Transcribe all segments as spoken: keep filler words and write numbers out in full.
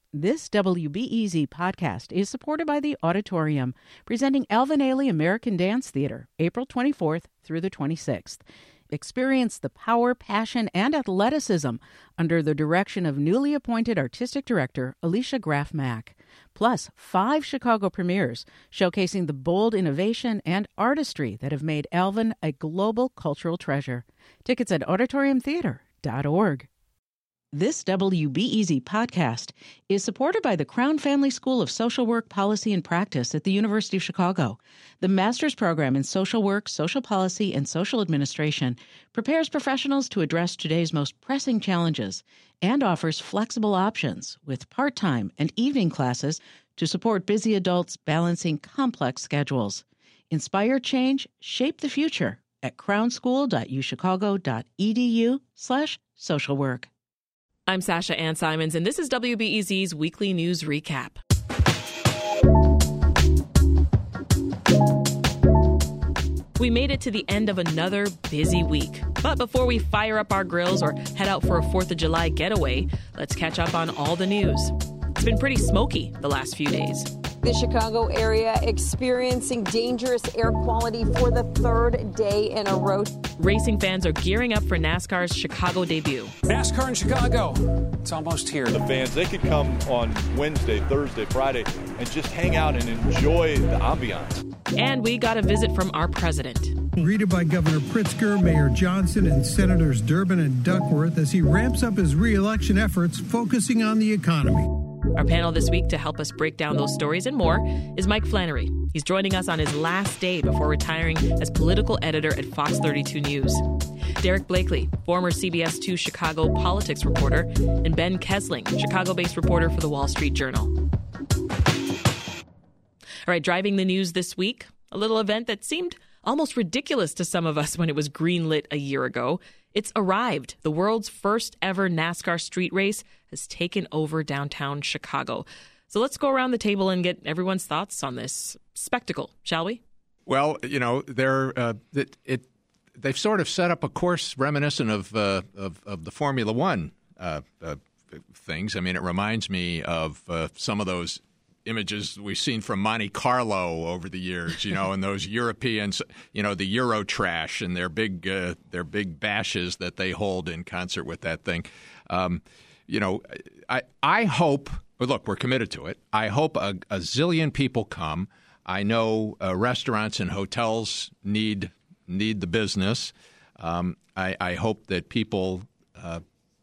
This W B E Z podcast is supported by the Auditorium, presenting Alvin Ailey American Dance Theater, April twenty-fourth through the twenty-sixth. Experience the power, passion, and athleticism under the direction of newly appointed artistic director Alicia Graf Mack. Plus, five Chicago premieres showcasing the bold innovation and artistry that have made Alvin a global cultural treasure. Tickets at auditorium theater dot org. This W B E Z podcast is supported by the Crown Family School of Social Work, Policy, and Practice at the University of Chicago. The master's program in social work, social policy, and social administration prepares professionals to address today's most pressing challenges and offers flexible options with part-time and evening classes to support busy adults balancing complex schedules. Inspire change, shape the future at crownschool dot u chicago dot e d u slash social work. I'm Sasha Ann Simons, and this is W B E Z's Weekly News Recap. We made it to the end of another busy week. But before we fire up our grills or head out for a fourth of July getaway, let's catch up on all the news. It's been pretty smoky the last few days. The Chicago area experiencing dangerous air quality for the third day in a row. Racing fans are gearing up for NASCAR's Chicago debut. NASCAR in Chicago. It's almost here. The fans, they could come on Wednesday, Thursday, Friday, and just hang out and enjoy the ambiance. And we got a visit from our president. Greeted by Governor Pritzker, Mayor Johnson, and Senators Durbin and Duckworth as he ramps up his re-election efforts, focusing on the economy. Our panel this week to help us break down those stories and more is Mike Flannery. He's joining us on his last day before retiring as political editor at Fox thirty-two News. Derek Blakely, former C B S two Chicago politics reporter, and Ben Kesling, Chicago-based reporter for the Wall Street Journal. All right, driving the news this week, a little event that seemed almost ridiculous to some of us when it was greenlit a year ago. It's arrived. The world's first ever NASCAR street race has taken over downtown Chicago. So let's go around the table and get everyone's thoughts on this spectacle, shall we? Well, you know, they're uh, it, it they've sort of set up a course reminiscent of uh, of, of the Formula One uh, uh, things. I mean, it reminds me of uh, some of those images we've seen from Monte Carlo over the years, you know, and those Europeans, you know, the Euro trash and their big uh, their big bashes that they hold in concert with that thing. Um, you know, I I hope. Look, we're committed to it. I hope a, a zillion people come. I know uh, restaurants and hotels need need the business. Um, I, I hope that people uh,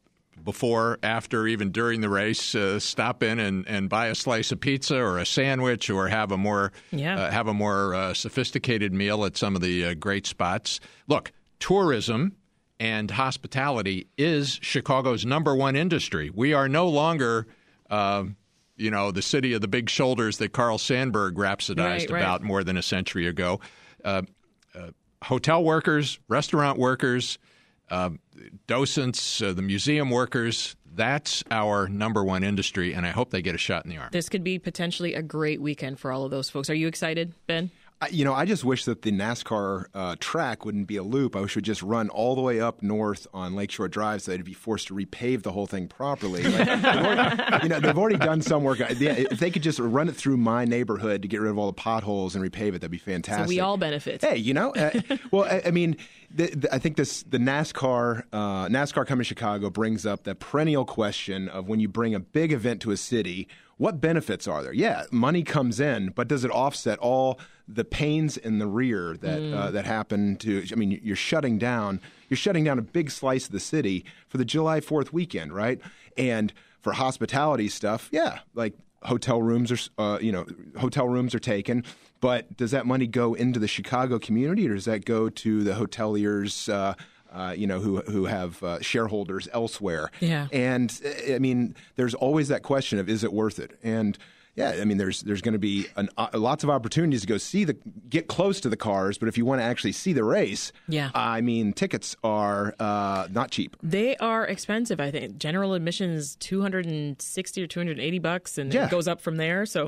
before, after, even during the race, uh, stop in and, and buy a slice of pizza or a sandwich or have a more yeah. uh, have a more uh, sophisticated meal at some of the uh, great spots. Look, tourism and hospitality is Chicago's number one industry. We are no longer Uh, you know, the city of the big shoulders that Carl Sandburg rhapsodized right, about right. more than a century ago. Uh, uh, hotel workers, restaurant workers, uh, docents, uh, the museum workers, that's our number one industry, and I hope they get a shot in the arm. This could be potentially a great weekend for all of those folks. Are you excited, Ben? You know, I just wish that the NASCAR uh, track wouldn't be a loop. I wish it would just run all the way up north on Lakeshore Drive so they'd be forced to repave the whole thing properly. Like, they've already, you know, they've already done some work. If they could just run it through my neighborhood to get rid of all the potholes and repave it, that'd be fantastic. So we all benefit. Hey, you know, uh, well, I, I mean, the, the, I think this the NASCAR uh, NASCAR coming to Chicago brings up the perennial question of when you bring a big event to a city, what benefits are there? Yeah, money comes in, but does it offset all the pains in the rear that mm. uh, that happen to? I mean, you're shutting down you're shutting down a big slice of the city for the July fourth weekend, right? And for hospitality stuff, yeah, like hotel rooms are uh, you know hotel rooms are taken, but does that money go into the Chicago community or does that go to the hoteliers? Uh, Uh, you know, who who have uh, shareholders elsewhere. Yeah. And, I mean, there's always that question of, is it worth it? And, yeah, I mean, there's there's going to be an, uh, lots of opportunities to go see the get close to the cars. But if you want to actually see the race, yeah. I mean, tickets are uh, not cheap. They are expensive, I think. General admission is two hundred sixty or two hundred eighty bucks, and yeah. it goes up from there. So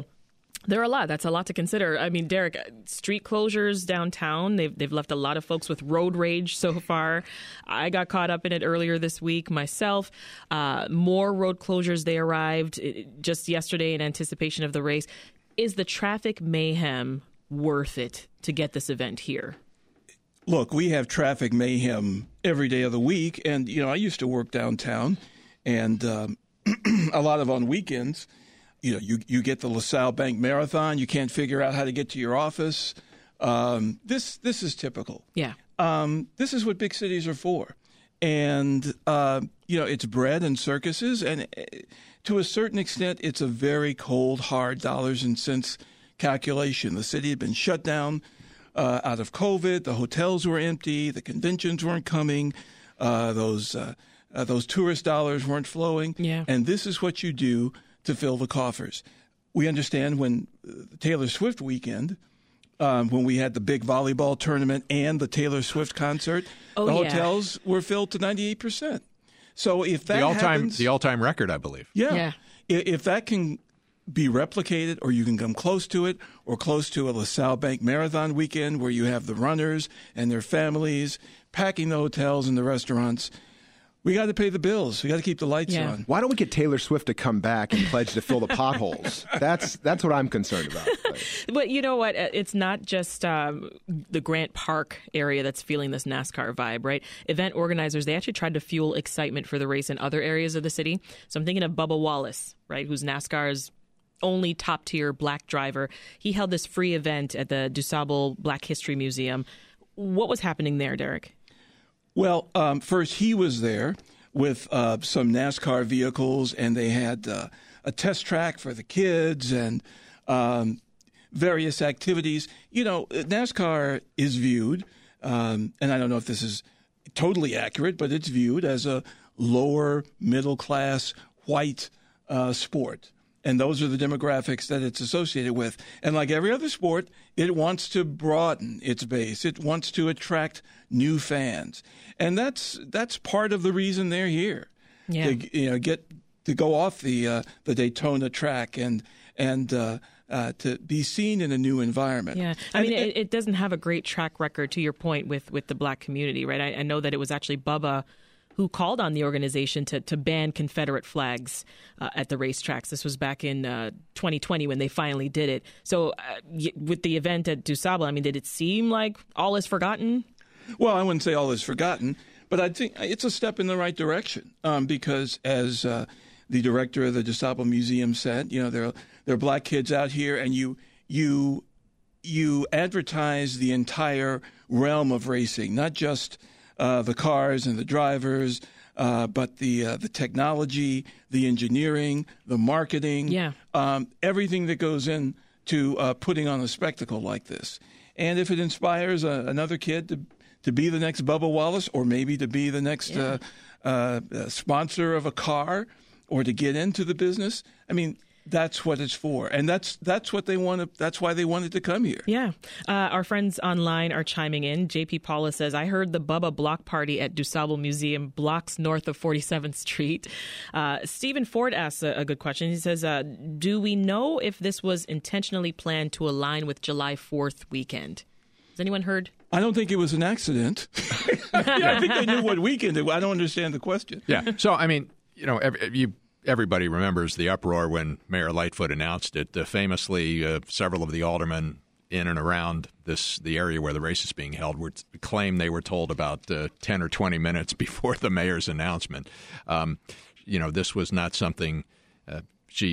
There are a lot. That's a lot to consider. I mean, Derek, street closures downtown, they've, they've left a lot of folks with road rage so far. I got caught up in it earlier this week myself. Uh, more road closures, they arrived just yesterday in anticipation of the race. Is the traffic mayhem worth it to get this event here? Look, we have traffic mayhem every day of the week. And, you know, I used to work downtown, and um, a lot of on weekends. You know, you, you get the LaSalle Bank Marathon. You can't figure out how to get to your office. Um, this this is typical. Yeah. Um, this is what big cities are for. And, uh, you know, it's bread and circuses. And to a certain extent, it's a very cold, hard dollars and cents calculation. The city had been shut down uh, out of COVID. The hotels were empty. The conventions weren't coming. Uh, those, uh, uh, those tourist dollars weren't flowing. Yeah. And this is what you do to fill the coffers. We understand when the Taylor Swift weekend, um, when we had the big volleyball tournament and the Taylor Swift concert, oh, the yeah. hotels were filled to ninety-eight percent. So if that the all-time happens, the all-time record, I believe. Yeah, yeah. If that can be replicated, or you can come close to it, or close to a LaSalle Bank Marathon weekend where you have the runners and their families packing the hotels and the restaurants, we got to pay the bills. We got to keep the lights yeah. on. Why don't we get Taylor Swift to come back and pledge to fill the potholes? That's that's what I'm concerned about. But you know what? It's not just um, the Grant Park area that's feeling this NASCAR vibe, right? Event organizers, they actually tried to fuel excitement for the race in other areas of the city. So I'm thinking of Bubba Wallace, right, who's NASCAR's only top-tier black driver. He held this free event at the DuSable Black History Museum. What was happening there, Derek? Well, um, first, he was there with uh, some NASCAR vehicles, and they had uh, a test track for the kids and um, various activities. You know, NASCAR is viewed, um, and I don't know if this is totally accurate, but it's viewed as a lower middle-class white uh, sport. And those are the demographics that it's associated with. And like every other sport, it wants to broaden its base. It wants to attract new fans. And that's that's part of the reason they're here. Yeah. To, you know, get to go off the uh, the Daytona track and and uh, uh, to be seen in a new environment. Yeah. I mean, and, it, it doesn't have a great track record, to your point, with, with the black community, right? I, I know that it was actually Bubba who called on the organization to, to ban Confederate flags uh, at the racetracks. This was back in uh, twenty twenty when they finally did it. So uh, y- with the event at DuSable, I mean, did it seem like all is forgotten? Well, I wouldn't say all is forgotten, but I think it's a step in the right direction um, because as uh, the director of the DuSable Museum said, you know, there are, there are black kids out here, and you you you advertise the entire realm of racing, not just Uh, the cars and the drivers, uh, but the uh, the technology, the engineering, the marketing, yeah. um, everything that goes into uh, putting on a spectacle like this. And if it inspires uh, another kid to to be the next Bubba Wallace, or maybe to be the next yeah. uh, uh, sponsor of a car, or to get into the business, I mean, that's what it's for, and that's that's what they want to. That's why they wanted to come here. Yeah, uh, our friends online are chiming in. J P Paula says, "I heard the Bubba block party at DuSable Museum, blocks north of forty-seventh Street." Uh, Stephen Ford asks a, a good question. He says, uh, "Do we know if this was intentionally planned to align with July fourth weekend?" Has anyone heard? I don't think it was an accident. yeah, I think they knew what weekend it was. I don't understand the question. Yeah. So I mean, you know, every, you. Everybody remembers the uproar when Mayor Lightfoot announced it. Uh, famously, uh, several of the aldermen in and around this the area where the race is being held were claimed they were told about uh, ten or twenty minutes before the mayor's announcement. Um, you know, this was not something uh, she.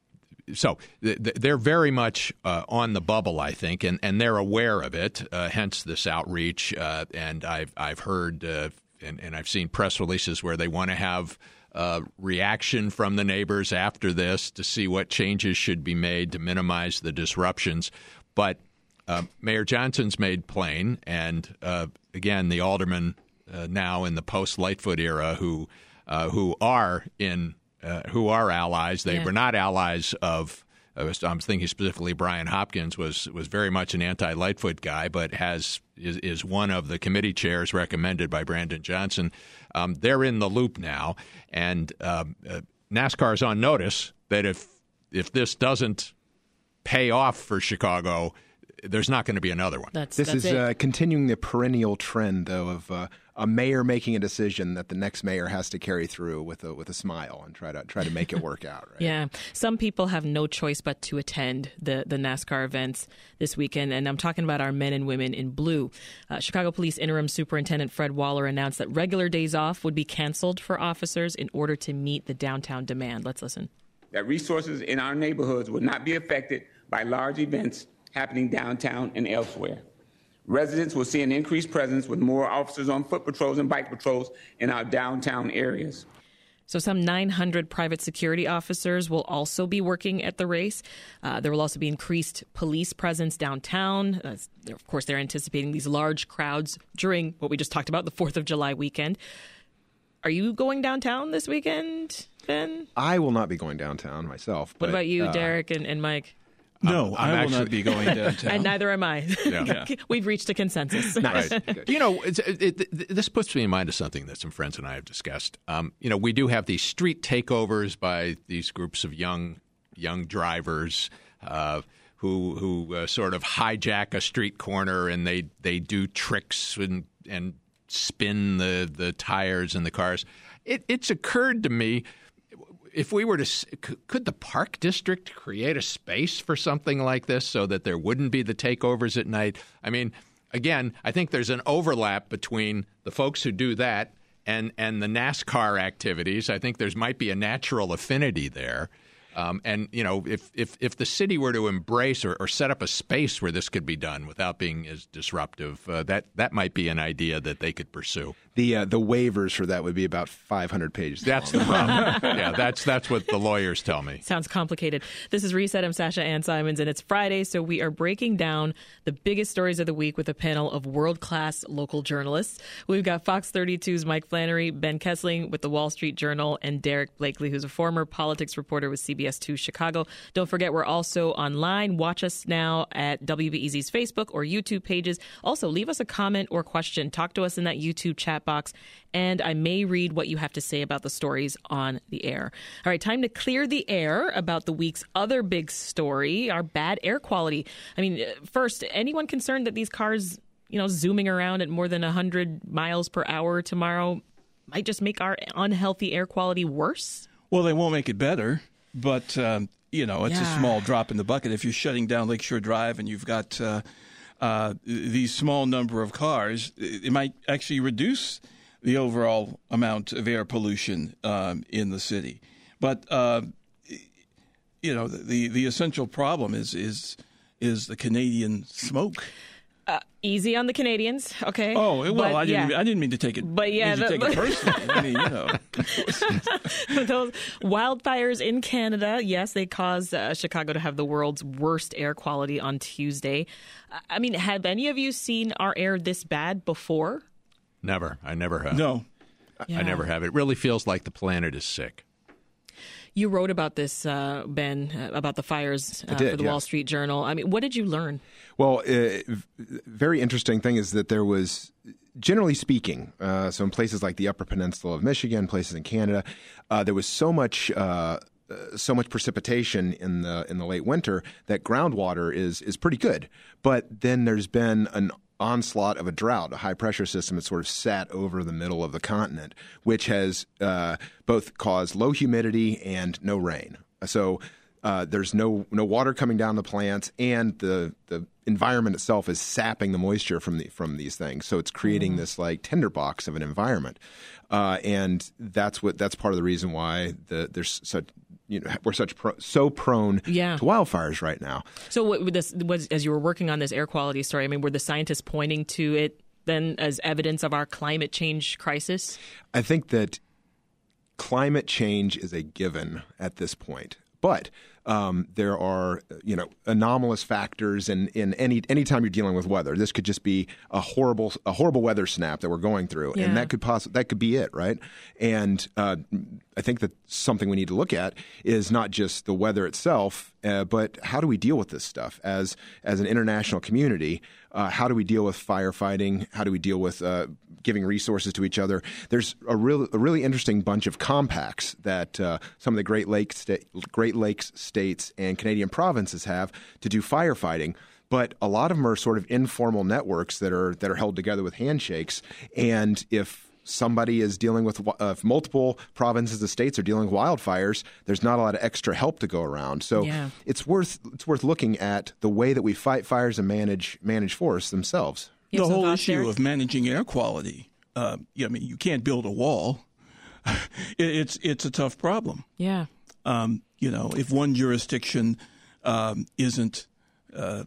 So th- they're very much uh, on the bubble, I think, and, and they're aware of it. Uh, hence this outreach. Uh, and I've I've heard uh, and, and I've seen press releases where they want to have Uh, reaction from the neighbors after this to see what changes should be made to minimize the disruptions. But uh, Mayor Johnson's made plain, and uh, again, the aldermen uh, now in the post-Lightfoot era who uh, who are in uh, who are allies. They yeah. were not allies of. I'm thinking specifically Brian Hopkins was was very much an anti-Lightfoot guy, but has is, is one of the committee chairs recommended by Brandon Johnson. Um, they're in the loop now, and um, uh, NASCAR is on notice that if if this doesn't pay off for Chicago, there's not going to be another one. That's, this that's is it. uh, continuing the perennial trend, though, of uh, a mayor making a decision that the next mayor has to carry through with a with a smile and try to try to make it work out. Right? Yeah. Some people have no choice but to attend the, the NASCAR events this weekend, and I'm talking about our men and women in blue. Uh, Chicago Police Interim Superintendent Fred Waller announced that regular days off would be canceled for officers in order to meet the downtown demand. Let's listen. That resources in our neighborhoods will not be affected by large events happening downtown and elsewhere. Residents will see an increased presence with more officers on foot patrols and bike patrols in our downtown areas. So some nine hundred private security officers will also be working at the race. Uh, there will also be increased police presence downtown. Uh, of course, they're anticipating these large crowds during what we just talked about, the fourth of July weekend. Are you going downtown this weekend, Ben? I will not be going downtown myself. What but, about you, uh, Derek and, and Mike? No, I'm I will actually- not be going downtown. And neither am I. Yeah. We've reached a consensus. Nice. Right. You know, it's, it, it, this puts me in mind of something that some friends and I have discussed. Um, you know, we do have these street takeovers by these groups of young young drivers uh, who who uh, sort of hijack a street corner and they they do tricks and and spin the the tires in the cars. It, it's occurred to me, if we were to, could the Park District create a space for something like this so that there wouldn't be the takeovers at night? I mean, again, I think there's an overlap between the folks who do that and, and the NASCAR activities. I think there's might be a natural affinity there. Um, and, you know, if, if, if the city were to embrace or, or set up a space where this could be done without being as disruptive, uh, that, that might be an idea that they could pursue. The uh, the waivers for that would be about five hundred pages. That's long. the problem. Yeah, that's that's what the lawyers tell me. Sounds complicated. This is Reset. I'm Sasha Ann Simons, and it's Friday, so we are breaking down the biggest stories of the week with a panel of world-class local journalists. We've got Fox thirty-two's Mike Flannery, Ben Kessling with the Wall Street Journal, and Derek Blakely, who's a former politics reporter with C B S two Chicago. Don't forget, we're also online. Watch us now at W B E Z's Facebook or YouTube pages. Also, leave us a comment or question. Talk to us in that YouTube chat box, and I may read what you have to say about the stories on the air. All right, time to clear the air about the week's other big story, our bad air quality. I mean, first, anyone concerned that these cars, you know, zooming around at more than one hundred miles per hour tomorrow might just make our unhealthy air quality worse? Well, they won't make it better, but, um, you know, it's Yeah. a small drop in the bucket. If you're shutting down Lakeshore Drive and you've got uh, uh, these small number of cars, it might actually reduce the overall amount of air pollution um, in the city. But, uh, you know, the, the essential problem is, is, is the Canadian smoke. Uh, easy on the Canadians, okay? Oh, well, But, I didn't. yeah. I didn't mean to take it. But, yeah, mean to the- take it personally. I mean, you know. Those wildfires in Canada, yes, they caused uh, Chicago to have the world's worst air quality on Tuesday. I mean, have any of you seen our air this bad before? Never. I never have. No. Yeah. I never have. It really feels like the planet is sick. You wrote about this, uh, Ben, uh, about the fires uh, did, for the yes. Wall Street Journal. I mean, what did you learn? Well, uh, very interesting thing is that there was, generally speaking, uh, so in places like the Upper Peninsula of Michigan, places in Canada, uh, there was so much uh, uh, so much precipitation in the in the late winter that groundwater is is pretty good. But then there's been an onslaught of a drought, a high pressure system that sort of sat over the middle of the continent, which has uh, both caused low humidity and no rain. So uh, there's no no water coming down the plants, and the the environment itself is sapping the moisture from the from these things. So it's creating this like tinderbox of an environment, uh, and that's what that's part of the reason why the, there's such. You know, we're such pro, so prone Yeah. to wildfires right now. So what with this was, as you were working on this air quality story, I mean, were the scientists pointing to it then as evidence of our climate change crisis? I think that climate change is a given at this point, but um, there are, you know, anomalous factors in, in any any time you're dealing with weather. This could just be a horrible a horrible weather snap that we're going through, Yeah. and that could poss- that could be it, right? And uh, I think that something we need to look at is not just the weather itself, uh, but how do we deal with this stuff as as an international community? Uh, how do we deal with firefighting? How do we deal with uh, giving resources to each other? There's a real a really interesting bunch of compacts that uh, some of the Great Lakes sta- Great Great Lakes states and Canadian provinces have to do firefighting. But a lot of them are sort of informal networks that are that are held together with handshakes. And if somebody is dealing with uh, if multiple provinces and states are dealing with wildfires, there's not a lot of extra help to go around. So yeah. it's worth it's worth looking at the way that we fight fires and manage manage forests themselves. The whole issue of managing air quality. Uh, yeah, I mean, you can't build a wall. it, it's it's a tough problem. Yeah. Um, you know, if one jurisdiction um, isn't uh,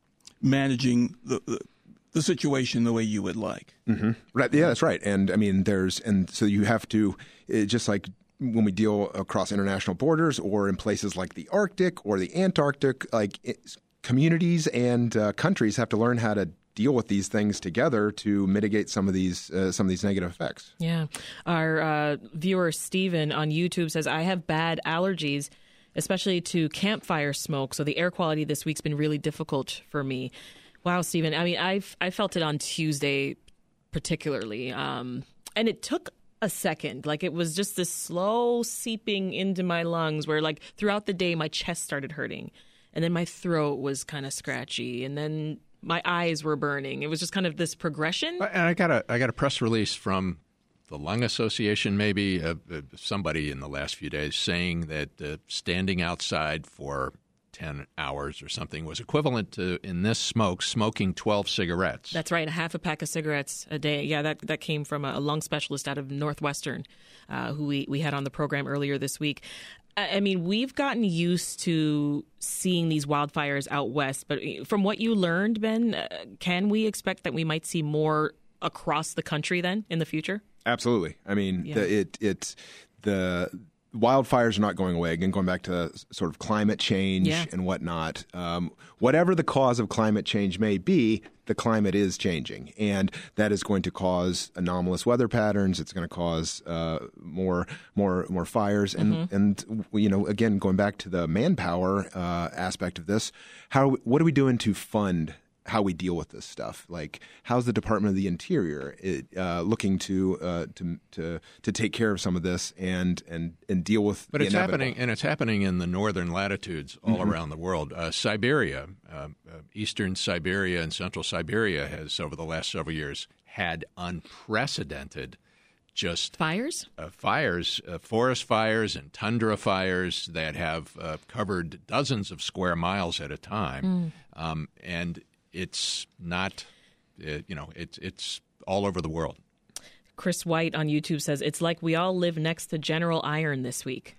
managing the, the the situation the way you would like. Mm-hmm. Right. Yeah, that's right. And I mean, there's and so you have to it, just like when we deal across international borders or in places like the Arctic or the Antarctic, like it, communities and uh, countries have to learn how to deal with these things together to mitigate some of these uh, some of these negative effects. Yeah. Our uh, viewer Steven on YouTube says, I have bad allergies, especially to campfire smoke. So the air quality this week's been really difficult for me. Wow, Stephen. I mean, I've I felt it on Tuesday particularly. Um, and it took a second. Like it was just this slow seeping into my lungs where like throughout the day, my chest started hurting. And then my throat was kind of scratchy. And then my eyes were burning. It was just kind of this progression. And I got a I got a press release from the Lung Association, maybe uh, uh, somebody in the last few days saying that uh, standing outside for ten hours or something was equivalent to, in this smoke, smoking twelve cigarettes. That's right, a half a pack of cigarettes a day. Yeah, that that came from a lung specialist out of Northwestern uh, who we, we had on the program earlier this week. I mean, we've gotten used to seeing these wildfires out west, but from what you learned, Ben, uh, can we expect that we might see more across the country then in the future? Absolutely. I mean, Yeah. the, it it's the wildfires are not going away. Again, going back to sort of climate change Yeah. and whatnot. Um, whatever the cause of climate change may be, the climate is changing, and that is going to cause anomalous weather patterns. It's going to cause uh, more, more, more fires, and Mm-hmm. and you know, again, going back to the manpower uh, aspect of this, how what are we doing to fund how we deal with this stuff? Like, how's the Department of the Interior it, uh, looking to uh, to to to take care of some of this and and and deal with? But the it's inevitable? happening, and it's happening in the northern latitudes all Mm-hmm. around the world. Uh, Siberia, uh, uh, eastern Siberia and central Siberia has, over the last several years, had unprecedented just Fires? uh, fires, uh, forest fires and tundra fires that have uh, covered dozens of square miles at a time. Um, and it's not, uh, you know, it's it's all over the world. Chris White on YouTube says, it's like we all live next to General Iron this week.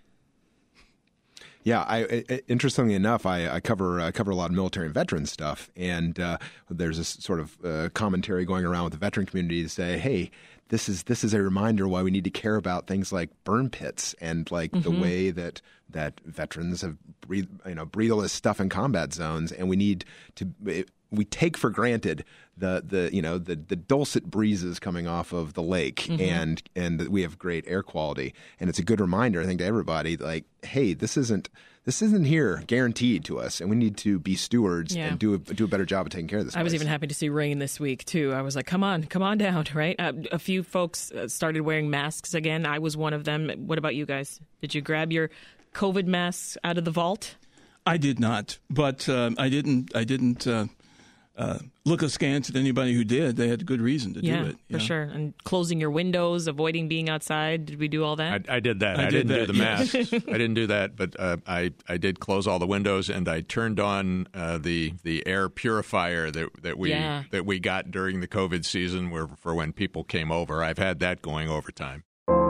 Yeah, I, I, interestingly enough, I, I cover I cover a lot of military and veteran stuff, and uh, there's this sort of uh, commentary going around with the veteran community to say, "Hey, this is this is a reminder why we need to care about things like burn pits and like Mm-hmm. the way that that veterans have breathed, you know, breathe all this stuff in combat zones, and we need to." It, we take for granted the, the you know the, the dulcet breezes coming off of the lake, Mm-hmm. and and that we have great air quality, and it's a good reminder, I think, to everybody, like, hey, this isn't this isn't here guaranteed to us, and we need to be stewards Yeah. and do a, do a better job of taking care of this. I was place. even happy to see rain this week, too. I was like, come on, come on down, right? Uh, a few folks uh, started wearing masks again. I was one of them. What about you guys? Did you grab your COVID masks out of the vault? I did not, but um, I didn't. I didn't uh, uh, look askance at anybody who did. They had good reason to Yeah, do it. you for know. sure. And closing your windows, avoiding being outside. Did we do all that? I, I did that. I I, did didn't that, do the yes. masks. I didn't do that, but uh, I I did close all the windows, and I turned on uh, the the air purifier that that we Yeah. that we got during the COVID season, where for when people came over. I've had that going over time.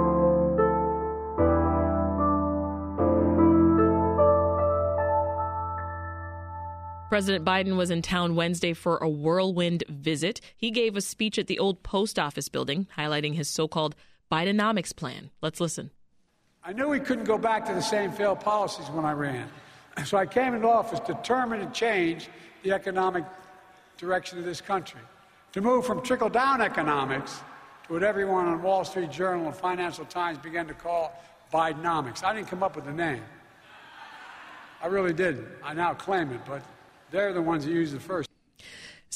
President Biden was in town Wednesday for a whirlwind visit. He gave a speech at the old post office building, highlighting his so-called Bidenomics plan. Let's listen. I knew we couldn't go back to the same failed policies when I ran. So I came into office determined to change the economic direction of this country, to move from trickle-down economics to what everyone on Wall Street Journal and Financial Times began to call Bidenomics. I didn't come up with the name. I really didn't. I now claim it, but they're the ones who used it first.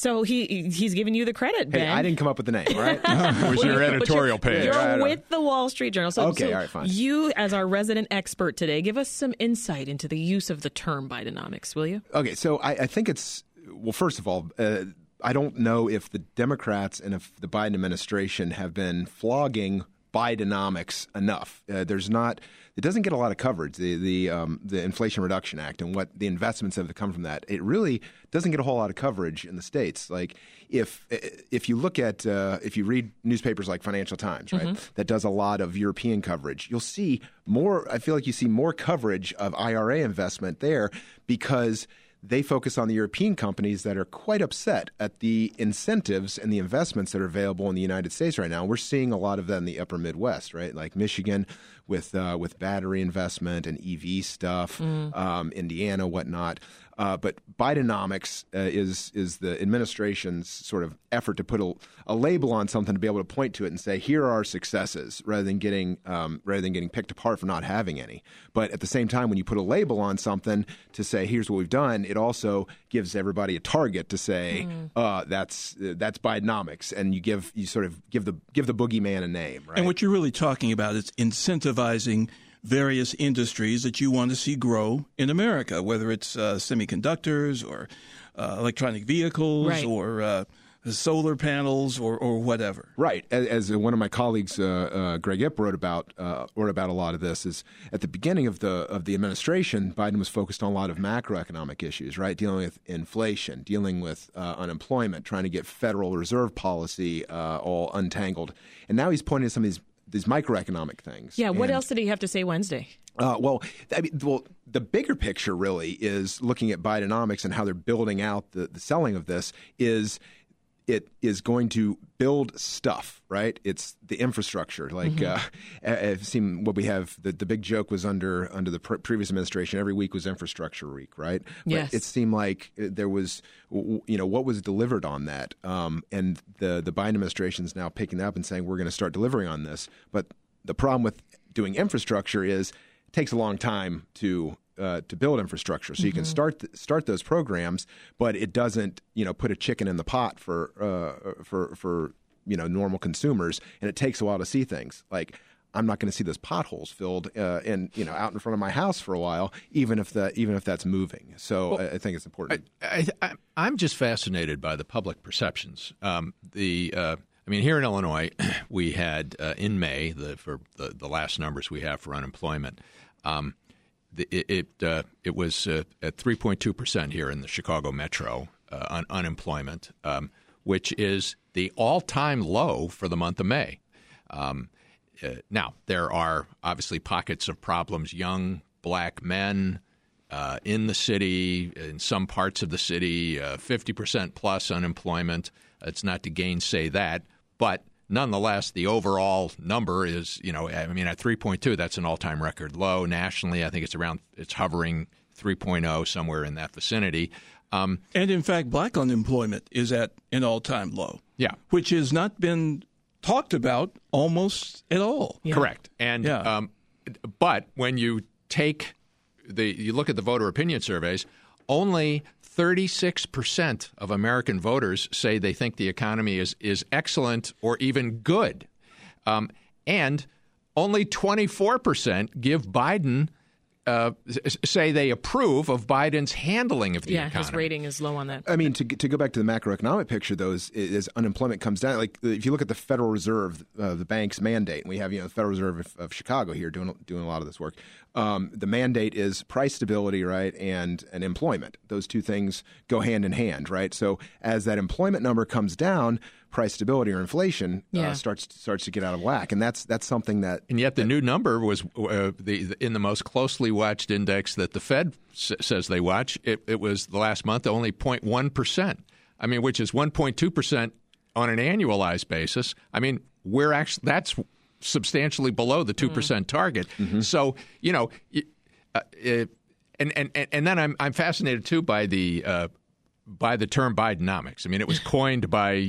So he he's giving you the credit, Ben. Hey, I didn't come up with the name, all right? It was your editorial page. You're with the Wall Street Journal. So, okay, so all right, fine. You, as our resident expert today, give us some insight into the use of the term Bidenomics, will you? Okay, so I, I think it's, well, first of all, uh, I don't know if the Democrats and if the Biden administration have been flogging Bidenomics enough. Uh, there's not, it doesn't get a lot of coverage, the the um, the Inflation Reduction Act and what the investments have come from that. It really doesn't get a whole lot of coverage in the States. Like if if you look at, uh, if you read newspapers like Financial Times, right, mm-hmm. that does a lot of European coverage, you'll see more, I feel like you see more coverage of I R A investment there because they focus on the European companies that are quite upset at the incentives and the investments that are available in the United States right now. We're seeing a lot of that in the upper Midwest, right? Like Michigan with uh, with battery investment and E V stuff, mm. um, Indiana, whatnot. Uh, but Bidenomics uh, is is the administration's sort of effort to put a, a label on something to be able to point to it and say, here are our successes, rather than getting um, rather than getting picked apart for not having any. But at the same time, when you put a label on something to say, here's what we've done, it also gives everybody a target to say, mm. uh, that's uh, that's Bidenomics, and you give you sort of give the give the boogeyman a name, right? And what you're really talking about is incentivizing various industries that you want to see grow in America, whether it's uh, semiconductors or uh, electronic vehicles right. or uh, solar panels or, or whatever. Right. As, as one of my colleagues, uh, uh, Greg Ip, wrote about uh, wrote about a lot of this, is at the beginning of the of the administration, Biden was focused on a lot of macroeconomic issues, right? Dealing with inflation, dealing with uh, unemployment, trying to get Federal Reserve policy uh, all untangled. And now he's pointing to some of these these microeconomic things. Yeah, what and, else did he have to say Wednesday? Uh, well, I mean, well, the bigger picture really is looking at Bidenomics and how they're building out the, the selling of this is it is going to build stuff, right? It's the infrastructure. Like mm-hmm. uh, I've seen what we have. The, the big joke was under under the pre- previous administration. Every week was infrastructure week, right? Yes. But it seemed like there was, you know, what was delivered on that, um, and the the Biden administration is now picking up and saying we're going to start delivering on this. But the problem with doing infrastructure is it takes a long time to. Uh, to build infrastructure, so mm-hmm. you can start th- start those programs, but it doesn't, you know, put a chicken in the pot for uh, for for you know normal consumers, and it takes a while to see things. Like I'm not going to see those potholes filled uh, in you know out in front of my house for a while, even if the even if that's moving. So well, I, I think it's important. I, I, I'm just fascinated by the public perceptions. Um, the uh, I mean, here in Illinois, we had uh, in May the for the, the last numbers we have for unemployment. Um, It it, uh, it was uh, at three point two percent here in the Chicago metro uh, un- unemployment, um, which is the all-time low for the month of May. Um, uh, now, there are obviously pockets of problems, young black men uh, in the city, in some parts of the city, uh, fifty percent plus unemployment. It's not to gainsay that, but nonetheless, the overall number is, you know, I mean, at three point two, that's an all-time record low. Nationally, I think it's around, it's hovering three point oh, somewhere in that vicinity. Um, and in fact, black unemployment is at an all-time low. Yeah. Which has not been talked about almost at all. Yeah. Correct. And yeah. um, but when you take the, you look at the voter opinion surveys, only thirty-six percent of American voters say they think the economy is, is excellent or even good. Um, and only twenty-four percent give Biden, uh, say they approve of Biden's handling of the yeah, economy. Yeah, his rating is low on that. I mean, to to go back to the macroeconomic picture, though, is, is unemployment comes down. Like if you look at the Federal Reserve, uh, the bank's mandate, and we have you know the Federal Reserve of, of Chicago here doing doing a lot of this work. Um, the mandate is price stability, right, and, and employment. Those two things go hand in hand, right? So as that employment number comes down, price stability or inflation yeah. uh, starts starts to get out of whack, and that's that's something that. And yet the that, new number was uh, the in the most closely watched index that the Fed s- says they watch. It, it was the last month only zero point one percent. I mean, which is one point two percent on an annualized basis. I mean, we're actually that's. substantially below the two percent mm. target. Mm-hmm. So, you know, uh, it, and, and, and then I'm I'm fascinated, too, by the uh, by the term Bidenomics. I mean, it was coined by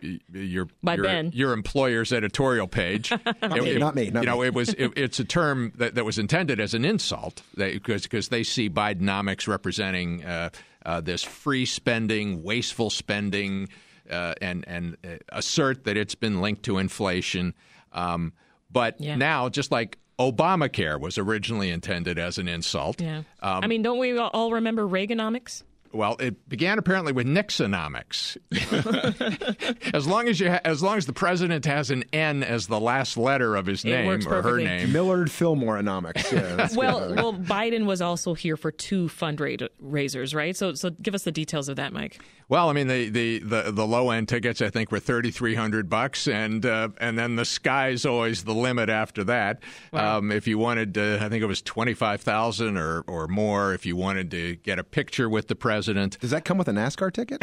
your By your, Ben. your employer's editorial page. not, it, me, it, not me. Not you know, me. it was it, it's a term that, that was intended as an insult because because they see Bidenomics representing uh, uh, this free spending, wasteful spending, uh, and and uh, assert that it's been linked to inflation. Um, but yeah. now, just like Obamacare was originally intended as an insult. Yeah. Um, I mean, don't we all remember Reaganomics? Well, it began apparently with Nixonomics. as long as you, ha- as long as the president has an N as the last letter of his It name works or her perfectly. name. Millard Fillmore-onomics. Yeah, that's well, good. well, Biden was also here for two fundraisers, right? So, so give us the details of that, Mike. Well, I mean, the the, the, the low end tickets I think were thirty three hundred bucks, and uh, and then the sky's always the limit after that. Wow. Um, if you wanted, to, I think it was twenty five thousand or or more. If you wanted to get a picture with the president, does that come with a NASCAR ticket?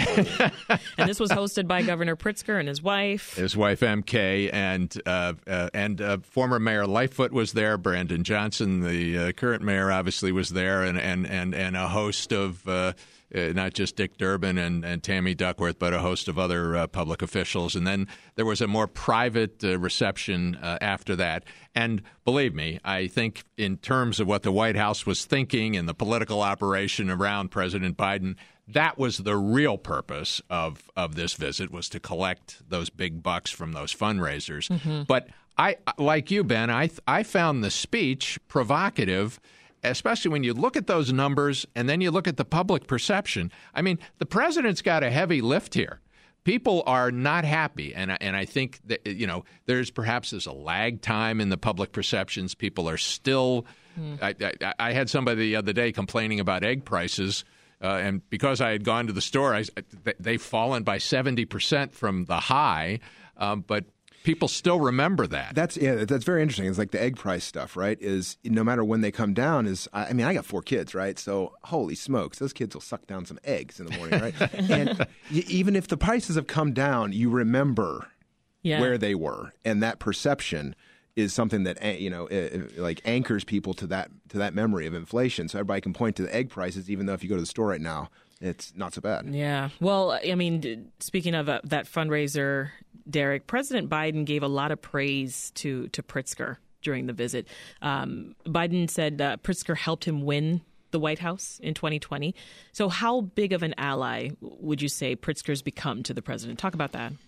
And this was hosted by Governor Pritzker and his wife, his wife M K, and uh, uh, and uh, former Mayor Lightfoot was there. Brandon Johnson, the uh, current mayor, obviously was there, and and and, and a host of. Uh, Uh, not just Dick Durbin and, and Tammy Duckworth, but a host of other uh, public officials. And then there was a more private uh, reception uh, after that. And believe me, I think in terms of what the White House was thinking and the political operation around President Biden, that was the real purpose of, of this visit, was to collect those big bucks from those fundraisers. Mm-hmm. But I, like you, Ben, I, I found the speech provocative, especially when you look at those numbers and then you look at the public perception. I mean, the president's got a heavy lift here. People are not happy, and and I think that, you know, there's perhaps there's a lag time in the public perceptions. People are still. Mm. I, I, I had somebody the other day complaining about egg prices, uh, and because I had gone to the store, I, they've fallen by seventy percent from the high, um, but. People still remember that. That's yeah. That's very interesting. It's like the egg price stuff, right? Is no matter when they come down. Is I mean, I got four kids, right? So holy smokes, those kids will suck down some eggs in the morning, right? And y- even if the prices have come down, you remember yeah. where they were, and that perception is something that you know, it, it, like anchors people to that to that memory of inflation. So everybody can point to the egg prices, even though if you go to the store right now, it's not so bad. Yeah. Well, I mean, speaking of uh, that fundraiser, Derek, President Biden gave a lot of praise to, to Pritzker during the visit. Um, Biden said uh, Pritzker helped him win the White House in twenty twenty. So how big of an ally would you say Pritzker's become to the president? Talk about that.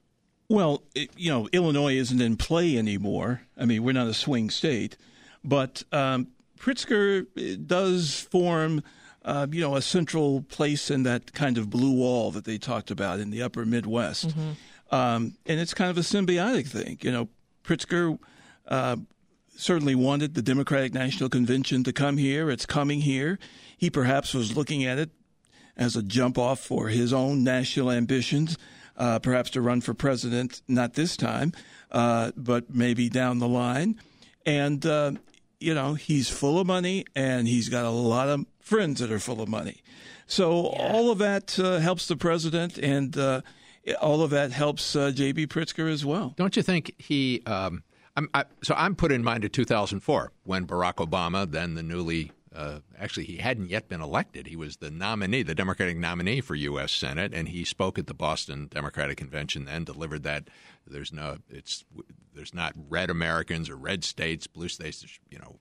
Well, it, you know, Illinois isn't in play anymore. I mean, we're not a swing state. But um, Pritzker does form... Uh, you know, a central place in that kind of blue wall that they talked about in the upper Midwest. Mm-hmm. Um, and it's kind of a symbiotic thing. You know, Pritzker uh, certainly wanted the Democratic National Convention to come here. It's coming here. He perhaps was looking at it as a jump off for his own national ambitions, uh, perhaps to run for president, not this time, uh, but maybe down the line. And, uh, you know, he's full of money and he's got a lot of friends that are full of money. So yeah. all of that uh, helps the president, and uh, all of that helps uh, J B. Pritzker as well. Don't you think he um, I'm, I, so I'm put in mind of two thousand four when Barack Obama, then the newly uh, actually he hadn't yet been elected. He was the nominee, the Democratic nominee for U S Senate, and he spoke at the Boston Democratic Convention then, delivered that there's no it's there's not red Americans or red states, blue states, you know,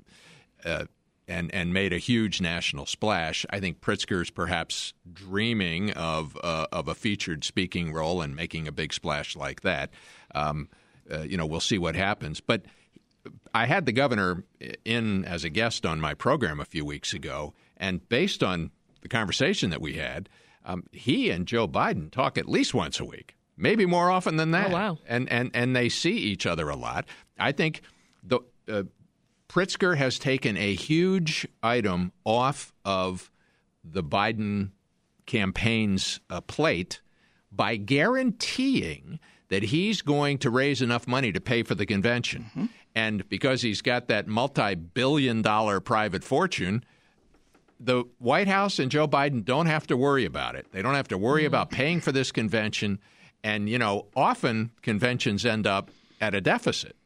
uh, and and made a huge national splash. I think Pritzker's perhaps dreaming of uh, of a featured speaking role and making a big splash like that. Um, uh, you know, we'll see what happens. But I had the governor in as a guest on my program a few weeks ago, and based on the conversation that we had, um, he and Joe Biden talk at least once a week, maybe more often than that. Oh, wow. And and and they see each other a lot. I think the uh, Pritzker has taken a huge item off of the Biden campaign's uh, plate by guaranteeing that he's going to raise enough money to pay for the convention. Mm-hmm. And because he's got that multi-billion dollar private fortune, the White House and Joe Biden don't have to worry about it. They don't have to worry mm-hmm. about paying for this convention. And, you know, often conventions end up at a deficit.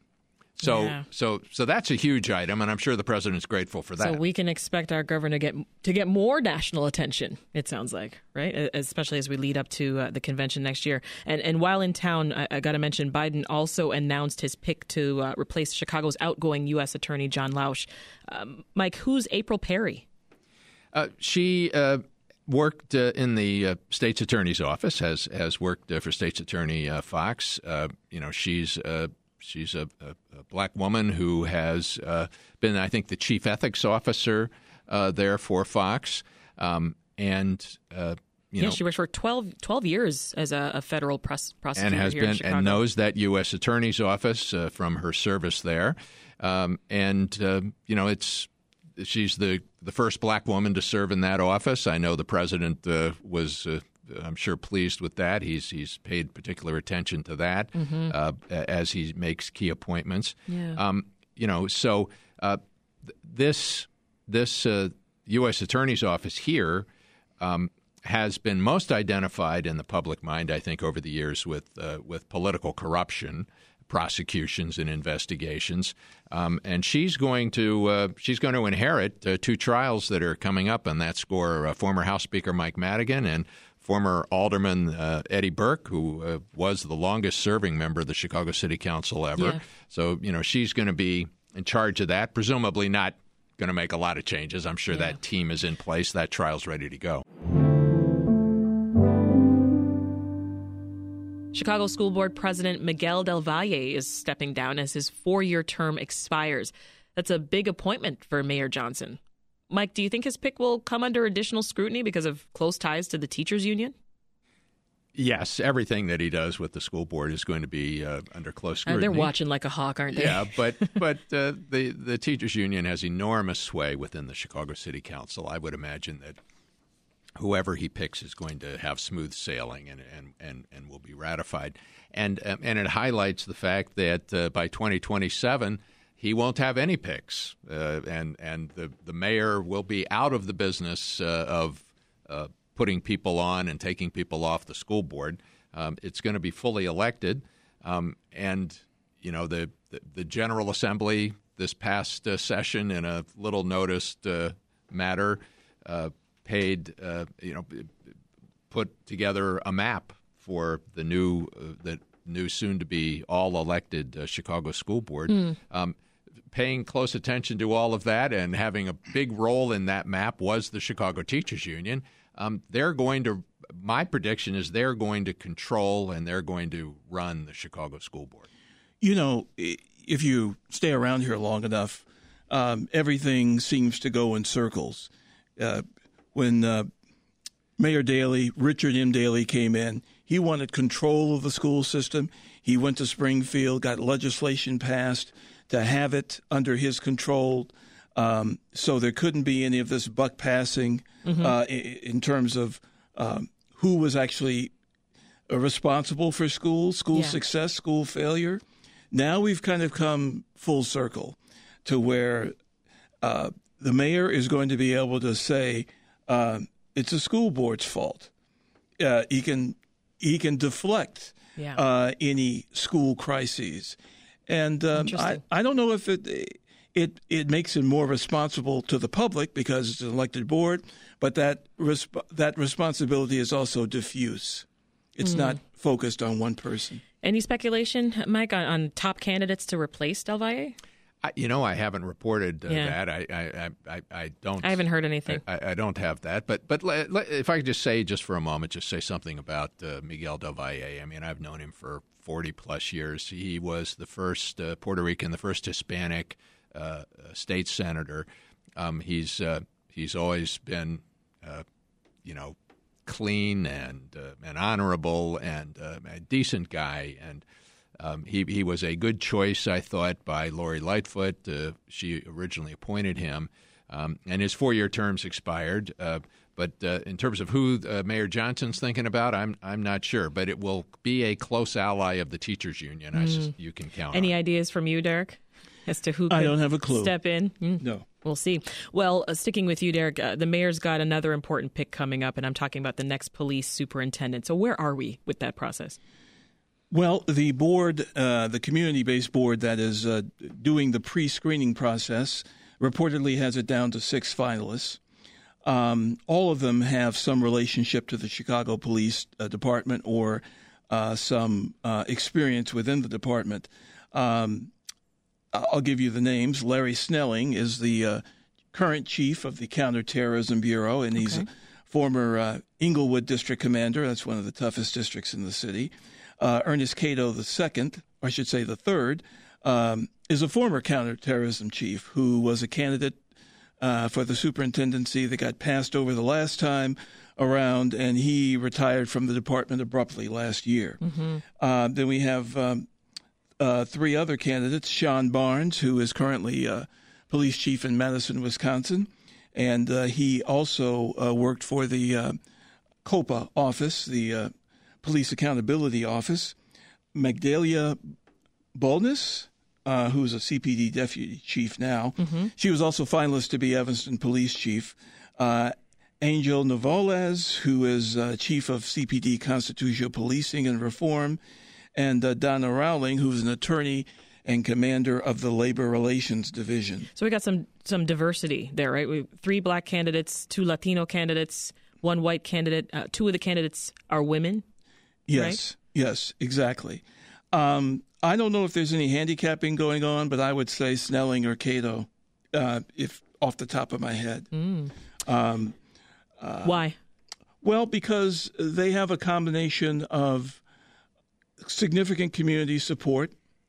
So, Yeah. so, so that's a huge item, and I'm sure the president's grateful for that. So we can expect our governor to get to get more national attention. It sounds like, right? Especially as we lead up to uh, the convention next year. And and while in town, I, I got to mention Biden also announced his pick to uh, replace Chicago's outgoing U S Attorney John Lausch. Um, Mike, who's April Perry? Uh, she uh, worked uh, in the uh, state's attorney's office. Has has worked uh, for State's Attorney uh, Fox. Uh, you know, she's. Uh, She's a, a, a black woman who has uh, been, I think, the chief ethics officer uh, there for Fox. Um, and, uh, you yeah, know, she worked for twelve, twelve years as a, a federal pros- prosecutor and has here been in Chicago. and knows that U S attorney's office uh, from her service there. Um, and, uh, you know, it's she's the, the first black woman to serve in that office. I know the president uh, was uh, I'm sure pleased with that. He's he's paid particular attention to that mm-hmm. uh, as he makes key appointments. Yeah. Um, you know, so uh, th- this this uh, U S attorney's office here um, has been most identified in the public mind, I think, over the years with uh, with political corruption, prosecutions, and investigations. Um, and she's going to uh, she's going to inherit uh, two trials that are coming up on that score: uh, former House Speaker Mike Madigan and former Alderman uh, Eddie Burke, who uh, was the longest-serving member of the Chicago City Council ever. Yeah. So, you know, she's going to be in charge of that, presumably not going to make a lot of changes. I'm sure yeah. that team is in place. That trial's ready to go. Chicago School Board President Miguel Del Valle is stepping down as his four-year term expires. That's a big appointment for Mayor Johnson. Mike, do you think his pick will come under additional scrutiny because of close ties to the teachers union? Yes, everything that he does with the school board is going to be uh, under close scrutiny. Uh, they're watching like a hawk, aren't they? Yeah, but but uh, the the teachers union has enormous sway within the Chicago City Council. I would imagine that whoever he picks is going to have smooth sailing and and, and, and will be ratified. And um, and it highlights the fact that uh, by twenty twenty-seven. He won't have any picks, uh, and and the, the mayor will be out of the business uh, of uh, putting people on and taking people off the school board. Um, it's going to be fully elected, um, and you know the, the the General Assembly this past uh, session, in a little noticed uh, matter, uh, paid uh, you know put together a map for the new uh, the new soon to be all elected uh, Chicago School Board. Mm. Um, Paying close attention to all of that and having a big role in that map was the Chicago Teachers Union. Um, they're going to, my prediction is they're going to control and they're going to run the Chicago School Board. You know, if you stay around here long enough, um, everything seems to go in circles. Uh, when uh, Mayor Daley, Richard M. Daley, came in, he wanted control of the school system. He went to Springfield, got legislation passed to have it under his control, um, so there couldn't be any of this buck passing mm-hmm. uh, in, in terms of um, who was actually responsible for school, school yeah. success, school failure. Now we've kind of come full circle to where uh, the mayor is going to be able to say uh, it's a school board's fault. Uh, he can he can deflect yeah. uh, any school crises. And um, I, I don't know if it, it it makes it more responsible to the public because it's an elected board, but that resp- that responsibility is also diffuse. It's mm. not focused on one person. Any speculation, Mike, on, on top candidates to replace Del Valle? I, you know, I haven't reported uh, yeah. that. I, I, I, I don't. I haven't heard anything. I, I don't have that. But but le, le, if I could just say, just for a moment, just say something about uh, Miguel Del Valle. I mean, I've known him for forty plus years. He was the first uh, Puerto Rican, the first Hispanic uh, state senator. Um, he's uh, he's always been, uh, you know, clean and uh, and honorable and uh, a decent guy. And um, he he was a good choice, I thought, by Lori Lightfoot. Uh, she originally appointed him, um, and his four-year terms expired. Uh, But uh, in terms of who uh, Mayor Johnson's thinking about, I'm I'm not sure. But it will be a close ally of the teachers union. Mm. I sus- you can count. Any on. ideas from you, Derek, as to who could I don't have a clue. Step in? Mm. No. We'll see. Well, uh, sticking with you, Derek, uh, the mayor's got another important pick coming up, and I'm talking about the next police superintendent. So where are we with that process? Well, the board, uh, the community-based board that is uh, doing the pre-screening process, reportedly has it down to six finalists. Um, all of them have some relationship to the Chicago Police uh, Department or uh, some uh, experience within the department. Um, I'll give you the names. Larry Snelling is the uh, current chief of the Counterterrorism Bureau, and he's okay. a former uh, Inglewood district commander. That's one of the toughest districts in the city. Uh, Ernest Cato the second, or I should say the third, um, is a former counterterrorism chief who was a candidate uh, for the superintendency that got passed over the last time around, and he retired from the department abruptly last year. Mm-hmm. Uh, then we have um, uh, three other candidates, Sean Barnes, who is currently uh, police chief in Madison, Wisconsin, and uh, he also uh, worked for the uh, COPA office, the uh, Police Accountability Office. Magdalia Boldness, uh, who's a C P D deputy chief now. Mm-hmm. She was also finalist to be Evanston police chief. Uh, Angel Novoles, who is uh, chief of C P D Constitutional Policing and Reform. And uh, Donna Rowling, who's an attorney and commander of the Labor Relations Division. So we got some some diversity there, right? We three black candidates, two Latino candidates, one white candidate. Uh, two of the candidates are women. Yes, right? yes, exactly. Um, I don't know if there's any handicapping going on, but I would say Snelling or Cato, uh, if off the top of my head. Mm. Um, uh, Why? Well, because they have a combination of significant community support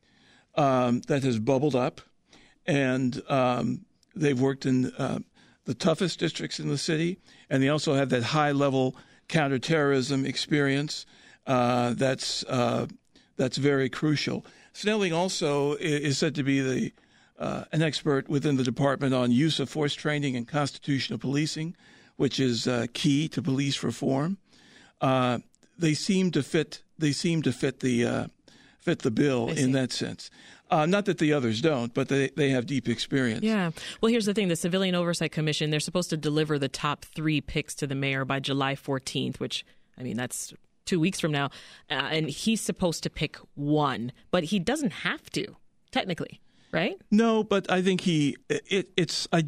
um, that has bubbled up, and um, they've worked in uh, the toughest districts in the city, and they also have that high-level counterterrorism experience. Uh, that's uh, that's very crucial. Snelling also is said to be the uh, an expert within the department on use of force training and constitutional policing, which is uh, key to police reform. Uh, they seem to fit. They seem to fit the uh, fit the bill in that sense. Uh, not that the others don't, but they, they have deep experience. Yeah. Well, here's the thing. The Civilian Oversight Commission, they're supposed to deliver the top three picks to the mayor by July fourteenth, which, I mean, that's two weeks from now. Uh, and he's supposed to pick one, but he doesn't have to, technically, right? No, but I think he, it, it's, I,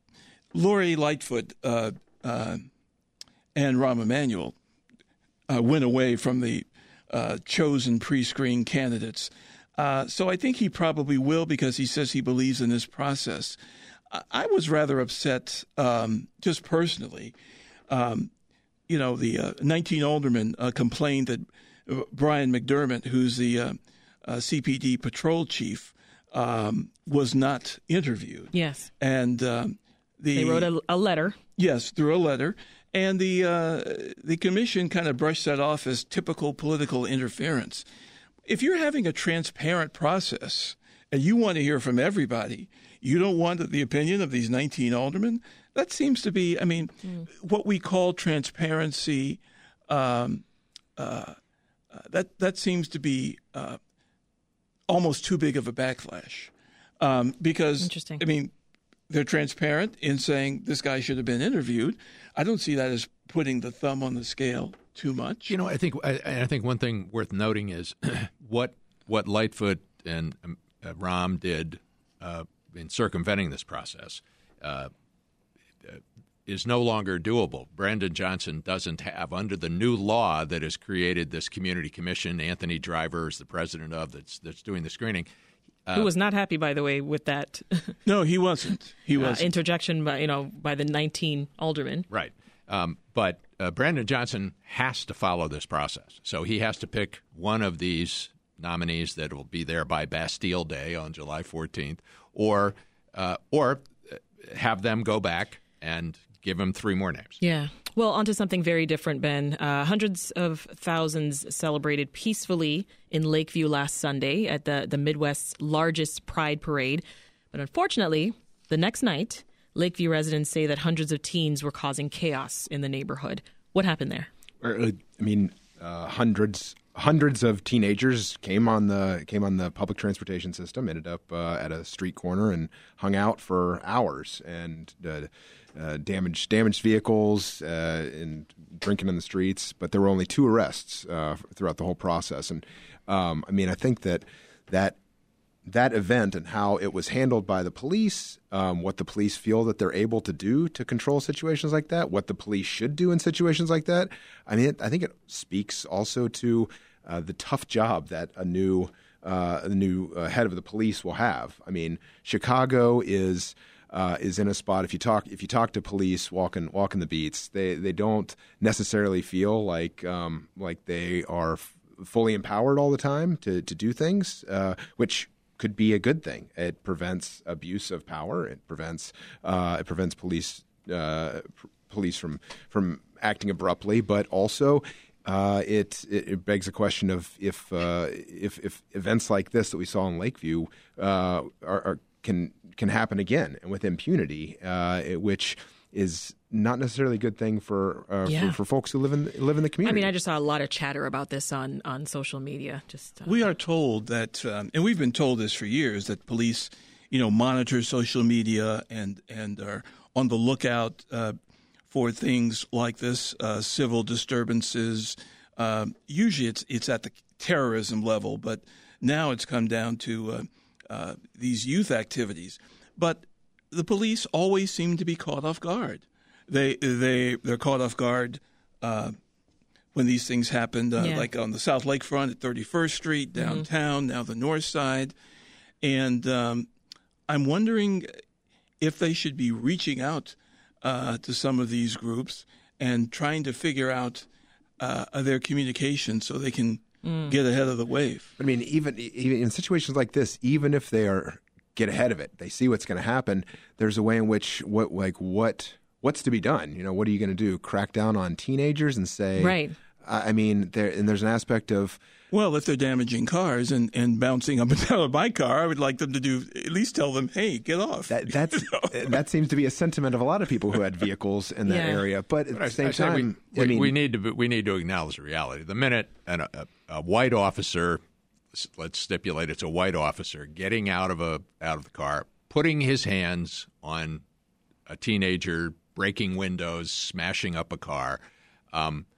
Lori Lightfoot uh, uh, and Rahm Emanuel uh, went away from the uh, chosen pre-screen candidates. Uh, so I think he probably will because he says he believes in this process. I, I was rather upset, um, just personally. Um, you know, the uh, nineteen aldermen uh, complained that uh, Brian McDermott, who's the uh, uh, C P D patrol chief, um, was not interviewed. Yes. And um, the they wrote a, a letter. Yes, through a letter. And the uh, the commission kind of brushed that off as typical political interference. If you're having a transparent process and you want to hear from everybody, you don't want the opinion of these nineteen aldermen, that seems to be, I mean, mm. what we call transparency, um, uh, uh, that, that seems to be uh, almost too big of a backlash. Um, because, Interesting. I mean, they're transparent in saying this guy should have been interviewed. I don't see that as putting the thumb on the scale too much. You know, I think I, I think one thing worth noting is what what Lightfoot and um, uh, Rahm did uh, in circumventing this process uh, is no longer doable. Brandon Johnson doesn't have, under the new law that has created this community commission, Anthony Driver is the president of that's that's doing the screening. Uh, Who was not happy, by the way, with that. No, he wasn't. He wasn't. Uh, interjection by you know by the nineteen aldermen. Right. Um, but uh, Brandon Johnson has to follow this process. So he has to pick one of these nominees that will be there by Bastille Day on July fourteenth, or uh, or have them go back and give him three more names. Yeah. Well, onto something very different, Ben. Uh, hundreds of thousands celebrated peacefully in Lakeview last Sunday at the, the Midwest's largest Pride Parade. But unfortunately, the next night, Lakeview residents say that hundreds of teens were causing chaos in the neighborhood. What happened there? I mean, uh, hundreds hundreds of teenagers came on the came on the public transportation system, ended up uh, at a street corner and hung out for hours and uh, uh, damaged damaged vehicles uh, and drinking in the streets. But there were only two arrests uh, throughout the whole process. And um, I mean, I think that that that event and how it was handled by the police, um, what the police feel that they're able to do to control situations like that, what the police should do in situations like that. I mean, it, I think it speaks also to uh, the tough job that a new uh, a new uh, head of the police will have. I mean, Chicago is uh, is in a spot. If you talk if you talk to police walking walking the beats, they they don't necessarily feel like um, like they are f- fully empowered all the time to to do things, uh, which could be a good thing. It prevents abuse of power. It prevents uh, it prevents police uh, pr- police from from acting abruptly. But also, uh, it, it it begs a question of if uh, if if events like this that we saw in Lakeview uh, are, are can can happen again and with impunity, uh, which is not necessarily a good thing for, uh, yeah. for for folks who live in live in the community. I mean, I just saw a lot of chatter about this on, on social media. Just uh, we are told that, um, and we've been told this for years, that police, you know, monitor social media and and are on the lookout uh, for things like this, uh, civil disturbances. Uh, usually, it's it's at the terrorism level, but now it's come down to uh, uh, these youth activities. But the police always seem to be caught off guard. They they they're caught off guard uh, when these things happened, uh, yeah. like on the South Lakefront at thirty-first Street, downtown, mm-hmm. now the North Side, and um, I'm wondering if they should be reaching out uh, to some of these groups and trying to figure out uh, their communication so they can mm. get ahead of the wave. I mean, even even in situations like this, even if they are get ahead of it, they see what's going to happen. There's a way in which what like what. What's to be done? You know, what are you going to do? Crack down on teenagers and say, right? I mean, there and there's an aspect of, well, if they're damaging cars and, and bouncing up and down of my car, I would like them to do at least tell them, hey, get off. That that's you know? that seems to be a sentiment of a lot of people who had vehicles in that yeah. area. But at but the I, same I time, we, I mean, we need to we need to acknowledge the reality. The minute an, a, a white officer, let's stipulate it's a white officer, getting out of a out of the car, putting his hands on a teenager, breaking windows, smashing up a car. Um,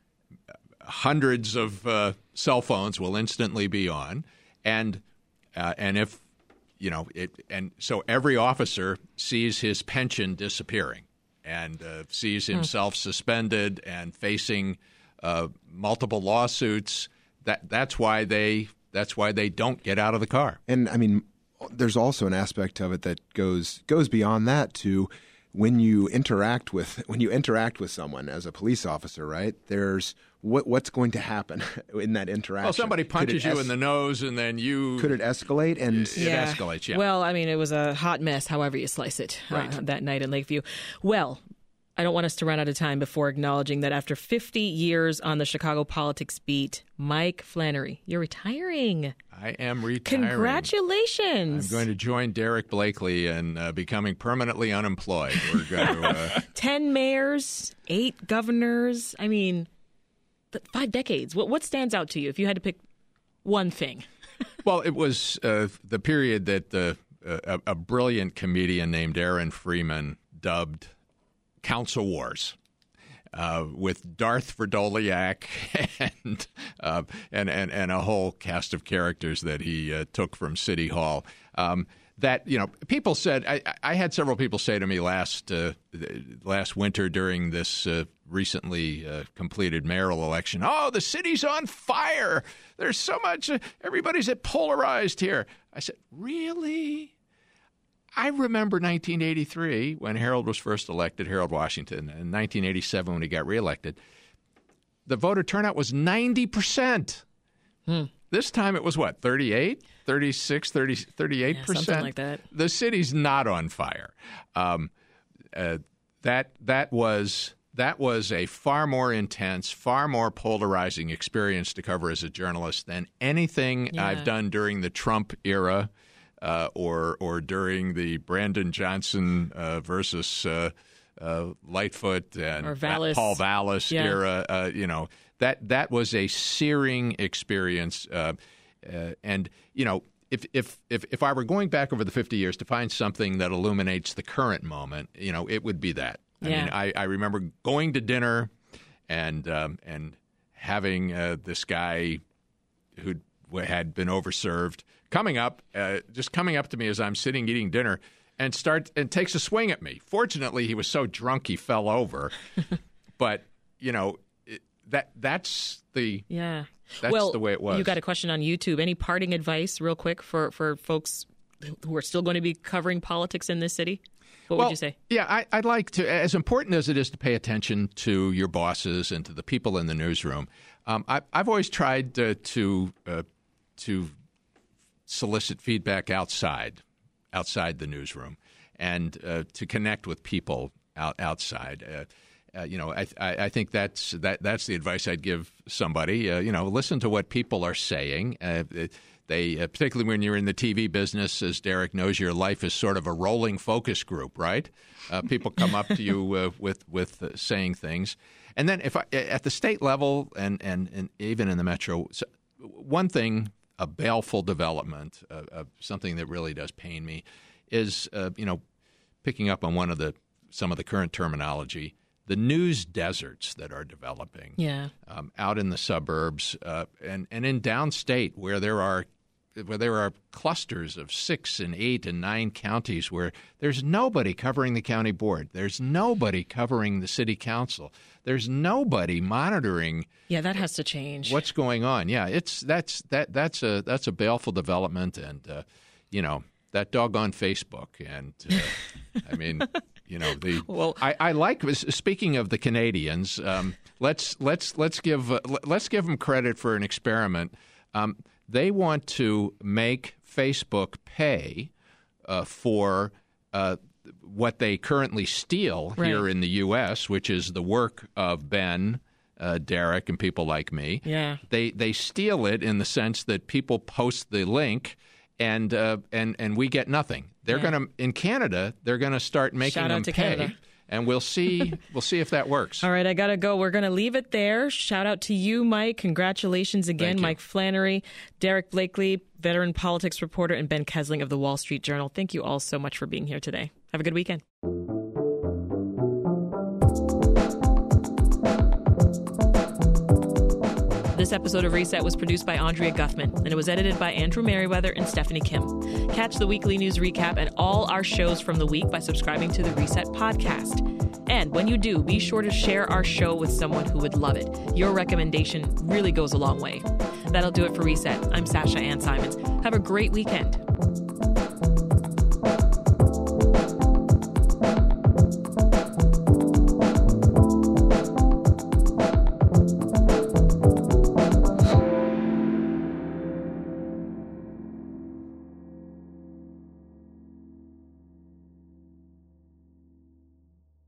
hundreds of uh, cell phones will instantly be on, and uh, and if you know it, and so every officer sees his pension disappearing and uh, sees himself mm. suspended and facing uh, multiple lawsuits. That that's why they that's why they don't get out of the car. And I mean, there's also an aspect of it that goes goes beyond that to. When you interact with when you interact with someone as a police officer, right? There's what what's going to happen in that interaction. Well, somebody punches you es- in the nose, and then you could it escalate? And it, yeah. it escalates. Yeah. Well, I mean, it was a hot mess, however you slice it, right. uh, that night in Lakeview. Well, I don't want us to run out of time before acknowledging that after fifty years on the Chicago politics beat, Mike Flannery, you're retiring. I am retiring. Congratulations. I'm going to join Derek Blakely in uh, becoming permanently unemployed. We're going to uh... ten mayors, eight governors. I mean, th- five decades. What what stands out to you if you had to pick one thing? Well, it was uh, the period that uh, a, a brilliant comedian named Aaron Freeman dubbed Council Wars. Uh, with Darth Verdoliak and, uh, and and and a whole cast of characters that he uh, took from City Hall. Um, that you know, people said I, I had several people say to me last uh, last winter during this uh, recently uh, completed mayoral election, "Oh, the city's on fire. There's so much. Uh, everybody's at polarized here." I said, "Really?" I remember nineteen eighty-three when Harold was first elected, Harold Washington, and nineteen eighty-seven when he got reelected. The voter turnout was ninety percent. Hmm. This time it was what, thirty-eight, thirty-six, thirty, thirty-eight percent? Yeah, something like that. The city's not on fire. Um, uh, that that was that was a far more intense, far more polarizing experience to cover as a journalist than anything yeah. I've done during the Trump era. Uh, or or during the Brandon Johnson uh, versus uh, uh, Lightfoot and or Vallis. Paul Vallis yeah. era. Uh, you know, that that was a searing experience. Uh, uh, and you know, if if if if I were going back over the fifty years to find something that illuminates the current moment, you know, it would be that. I yeah. mean, I, I remember going to dinner and um, and having uh, this guy who had been overserved coming up, uh, just coming up to me as I'm sitting eating dinner, and start and takes a swing at me. Fortunately, he was so drunk he fell over. But you know, it, that that's the yeah. That's well, the way it was. You got a question on YouTube. Any parting advice, real quick, for for folks who are still going to be covering politics in this city? What well, would you say? Yeah, I, I'd like to, as important as it is to pay attention to your bosses and to the people in the newsroom, um, I, I've always tried uh, to uh, to solicit feedback outside, outside the newsroom, and uh, to connect with people out, outside. Uh, uh, you know, I, I, I think that's that that's the advice I'd give somebody. Uh, you know, listen to what people are saying. Uh, They, uh, particularly when you're in the T V business, as Derek knows, your life is sort of a rolling focus group, right? Uh, people come up to you uh, with with uh, saying things, and then if I, at the state level and, and, and even in the metro, so one thing, a baleful development, uh, uh, something that really does pain me, is uh, you know, picking up on one of the some of the current terminology, the news deserts that are developing, yeah, um, out in the suburbs uh, and and in downstate where there are. where there are clusters of six and eight and nine counties where there's nobody covering the county board. There's nobody covering the city council. There's nobody monitoring. Yeah, that has to change. What's going on? Yeah, it's that's that that's a that's a baleful development, and uh, you know that doggone Facebook. And uh, I mean, you know the. Well, I, I like speaking of the Canadians. Um, let's let's let's give uh, let's give them credit for an experiment. Um, They want to make Facebook pay uh, for uh, what they currently steal right. here in the U S, which is the work of Ben, uh, Derek, and people like me. Yeah. They they steal it in the sense that people post the link, and uh, and and we get nothing. They're yeah. going to in Canada. They're going to start making Shout them out to pay. Canada. And we'll see. We'll see if that works. All right, I gotta go. We're gonna leave it there. Shout out to you, Mike. Congratulations again, Mike Flannery, Derek Blakely, veteran politics reporter, and Ben Kesling of the Wall Street Journal. Thank you all so much for being here today. Have a good weekend. This episode of Reset was produced by Andrea Guthman, and it was edited by Andrew Merriweather and Stephanie Kim. Catch the weekly news recap and all our shows from the week by subscribing to the Reset podcast. And when you do, be sure to share our show with someone who would love it. Your recommendation really goes a long way. That'll do it for Reset. I'm Sasha Ann Simons. Have a great weekend.